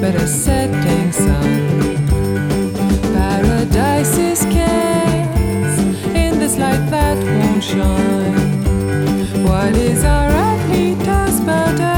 but a setting sun. Paradise is cast in this light that won't shine. What is our earthly task but